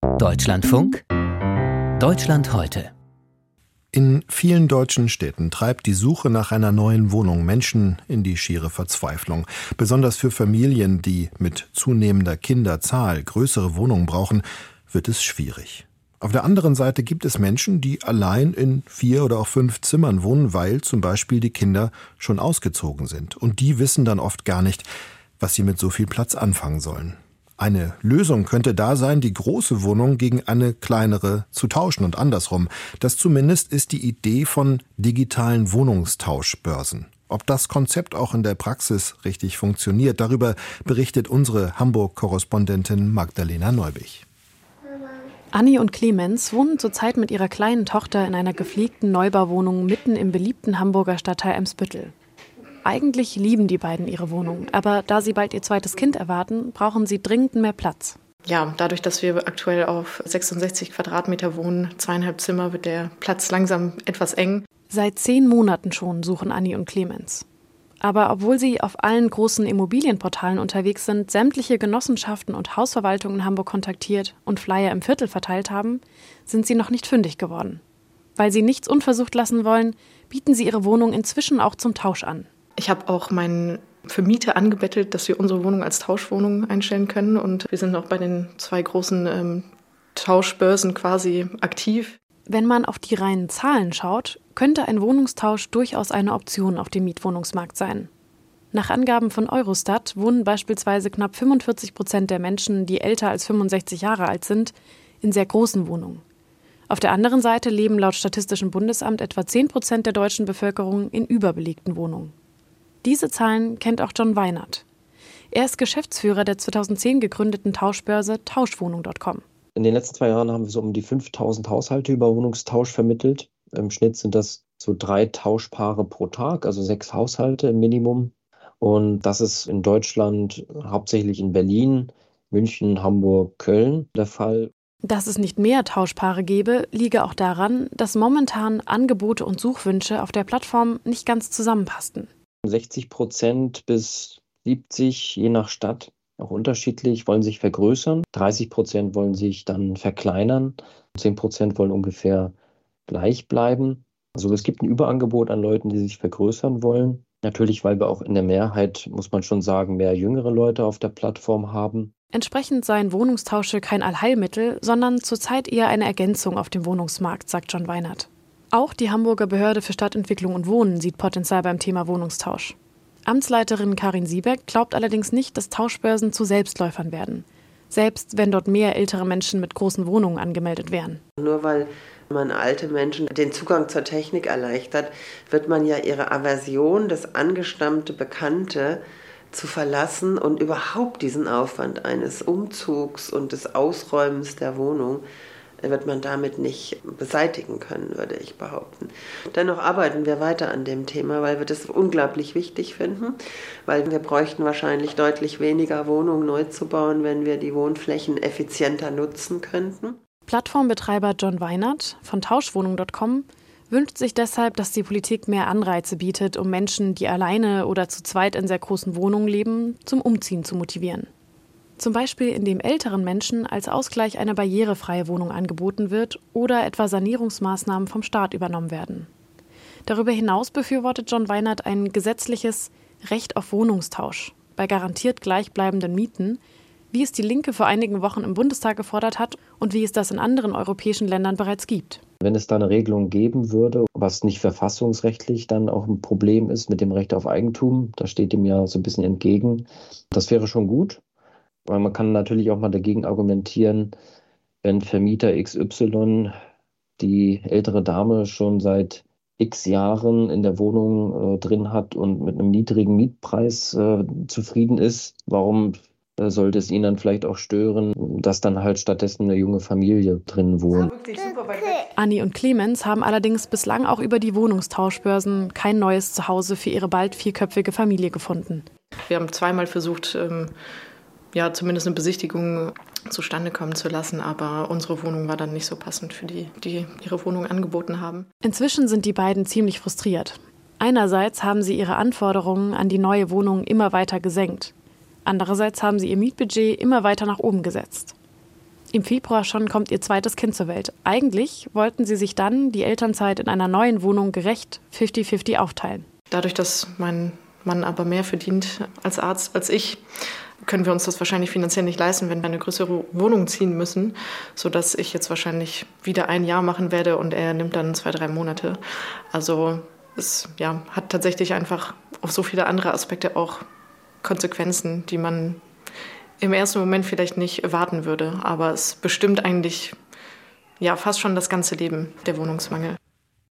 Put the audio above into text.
Deutschlandfunk, Deutschland heute. In vielen deutschen Städten treibt die Suche nach einer neuen Wohnung Menschen in die schiere Verzweiflung. Besonders für Familien, die mit zunehmender Kinderzahl größere Wohnungen brauchen, wird es schwierig. Auf der anderen Seite gibt es Menschen, die allein in 4 oder auch 5 Zimmern wohnen, weil zum Beispiel die Kinder schon ausgezogen sind. Und die wissen dann oft gar nicht, was sie mit so viel Platz anfangen sollen. Eine Lösung könnte da sein, die große Wohnung gegen eine kleinere zu tauschen und andersrum. Das zumindest ist die Idee von digitalen Wohnungstauschbörsen. Ob das Konzept auch in der Praxis richtig funktioniert, darüber berichtet unsere Hamburg-Korrespondentin Magdalena Neubich. Anni und Clemens wohnen zurzeit mit ihrer kleinen Tochter in einer gepflegten Neubauwohnung mitten im beliebten Hamburger Stadtteil Eimsbüttel. Eigentlich lieben die beiden ihre Wohnung, aber da sie bald ihr zweites Kind erwarten, brauchen sie dringend mehr Platz. Ja, dadurch, dass wir aktuell auf 66 Quadratmeter wohnen, 2,5 Zimmer, wird der Platz langsam etwas eng. Seit 10 Monaten schon suchen Anni und Clemens. Aber obwohl sie auf allen großen Immobilienportalen unterwegs sind, sämtliche Genossenschaften und Hausverwaltungen in Hamburg kontaktiert und Flyer im Viertel verteilt haben, sind sie noch nicht fündig geworden. Weil sie nichts unversucht lassen wollen, bieten sie ihre Wohnung inzwischen auch zum Tausch an. Ich habe auch meinen Vermieter angebettelt, dass wir unsere Wohnung als Tauschwohnung einstellen können. Und wir sind auch bei den 2 großen Tauschbörsen quasi aktiv. Wenn man auf die reinen Zahlen schaut, könnte ein Wohnungstausch durchaus eine Option auf dem Mietwohnungsmarkt sein. Nach Angaben von Eurostat wohnen beispielsweise knapp 45% der Menschen, die älter als 65 Jahre alt sind, in sehr großen Wohnungen. Auf der anderen Seite leben laut Statistischem Bundesamt etwa 10% der deutschen Bevölkerung in überbelegten Wohnungen. Diese Zahlen kennt auch John Weinert. Er ist Geschäftsführer der 2010 gegründeten Tauschbörse Tauschwohnung.com. In den letzten 2 Jahren haben wir so um die 5.000 Haushalte über Wohnungstausch vermittelt. Im Schnitt sind das so 3 Tauschpaare pro Tag, also 6 Haushalte im Minimum. Und das ist in Deutschland hauptsächlich in Berlin, München, Hamburg, Köln der Fall. Dass es nicht mehr Tauschpaare gäbe, liege auch daran, dass momentan Angebote und Suchwünsche auf der Plattform nicht ganz zusammenpassten. 60% bis 70%, je nach Stadt, auch unterschiedlich, wollen sich vergrößern. 30% wollen sich dann verkleinern. 10% wollen ungefähr gleich bleiben. Also es gibt ein Überangebot an Leuten, die sich vergrößern wollen. Natürlich, weil wir auch in der Mehrheit, muss man schon sagen, mehr jüngere Leute auf der Plattform haben. Entsprechend seien Wohnungstausche kein Allheilmittel, sondern zurzeit eher eine Ergänzung auf dem Wohnungsmarkt, sagt John Weinert. Auch die Hamburger Behörde für Stadtentwicklung und Wohnen sieht Potenzial beim Thema Wohnungstausch. Amtsleiterin Karin Siebeck glaubt allerdings nicht, dass Tauschbörsen zu Selbstläufern werden. Selbst wenn dort mehr ältere Menschen mit großen Wohnungen angemeldet wären. Nur weil man alte Menschen den Zugang zur Technik erleichtert, wird man ja ihre Aversion, das angestammte Bekannte zu verlassen und überhaupt diesen Aufwand eines Umzugs und des Ausräumens der Wohnung wird man damit nicht beseitigen können, würde ich behaupten. Dennoch arbeiten wir weiter an dem Thema, weil wir das unglaublich wichtig finden, weil wir bräuchten wahrscheinlich deutlich weniger Wohnungen neu zu bauen, wenn wir die Wohnflächen effizienter nutzen könnten. Plattformbetreiber John Weinert von Tauschwohnung.com wünscht sich deshalb, dass die Politik mehr Anreize bietet, um Menschen, die alleine oder zu zweit in sehr großen Wohnungen leben, zum Umziehen zu motivieren. Zum Beispiel, indem älteren Menschen als Ausgleich eine barrierefreie Wohnung angeboten wird oder etwa Sanierungsmaßnahmen vom Staat übernommen werden. Darüber hinaus befürwortet John Weinert ein gesetzliches Recht auf Wohnungstausch bei garantiert gleichbleibenden Mieten, wie es die Linke vor einigen Wochen im Bundestag gefordert hat und wie es das in anderen europäischen Ländern bereits gibt. Wenn es da eine Regelung geben würde, was nicht verfassungsrechtlich dann auch ein Problem ist mit dem Recht auf Eigentum, das steht dem ja so ein bisschen entgegen, das wäre schon gut. Weil man kann natürlich auch mal dagegen argumentieren, wenn Vermieter XY die ältere Dame schon seit x Jahren in der Wohnung drin hat und mit einem niedrigen Mietpreis zufrieden ist, warum sollte es ihn dann vielleicht auch stören, dass dann halt stattdessen eine junge Familie drin wohnt. Anni und Clemens haben allerdings bislang auch über die Wohnungstauschbörsen kein neues Zuhause für ihre bald 4-köpfige Familie gefunden. Wir haben 2-mal versucht, zumindest eine Besichtigung zustande kommen zu lassen, aber unsere Wohnung war dann nicht so passend für die ihre Wohnung angeboten haben. Inzwischen sind die beiden ziemlich frustriert. Einerseits haben sie ihre Anforderungen an die neue Wohnung immer weiter gesenkt. Andererseits haben sie ihr Mietbudget immer weiter nach oben gesetzt. Im Februar schon kommt ihr zweites Kind zur Welt. Eigentlich wollten sie sich dann die Elternzeit in einer neuen Wohnung gerecht 50-50 aufteilen. Dadurch, dass mein Mann aber mehr verdient als Arzt als ich, können wir uns das wahrscheinlich finanziell nicht leisten, wenn wir eine größere Wohnung ziehen müssen, sodass ich jetzt wahrscheinlich wieder 1 Jahr machen werde und er nimmt dann 2-3 Monate. Also es hat tatsächlich einfach auf so viele andere Aspekte auch Konsequenzen, die man im ersten Moment vielleicht nicht erwarten würde. Aber es bestimmt eigentlich fast schon das ganze Leben, der Wohnungsmangel.